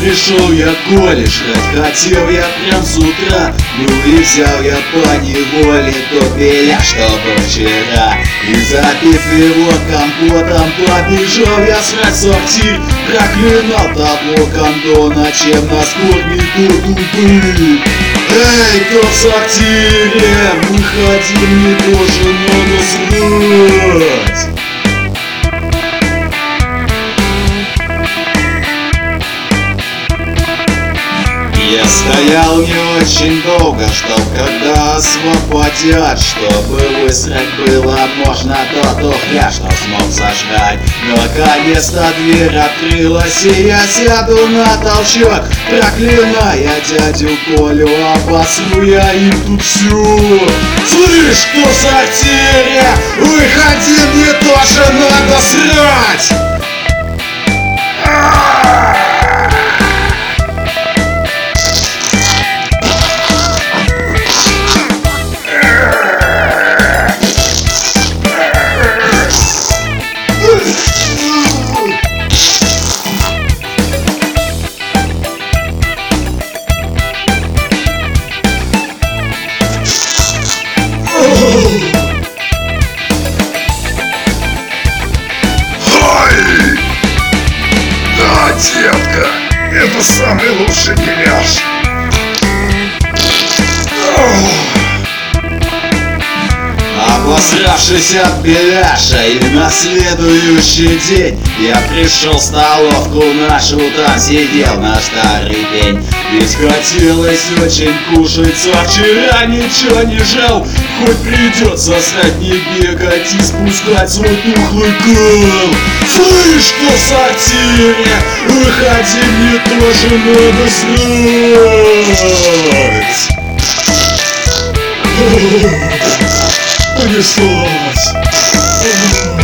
пришел я в колледж, хотел я прям с утра. Ну и взял я по неволе тот беляш, что был вчера. И запив его компотом, побежал я срать в сортир. Проклинал того кондона, чем нас кормит тот упырь. Эй, кто в сортире, выходи, мне тоже надо срать. Я стоял не очень долго, ждал, когда освободят, чтобы высрать было можно тот ухля, что смог сожрать. Наконец-то дверь открылась, и я сяду на толчок, проклиная дядю Колю, обосру я им тут всю. Слышь, кто в сортире, выходи, мне тоже надо срать. Да, детка, это самый лучший беляш. Обосравшись от беляша, и на следующий день я пришел в столовку нашу, там сидел наш старый пень. Ведь хотелось очень кушать, а вчера ничего не жал. Хоть придется стать не бегать и спускать свой тухлый кол. Слышь, кто в сортире, выходи, мне тоже надо срать. Понеслась.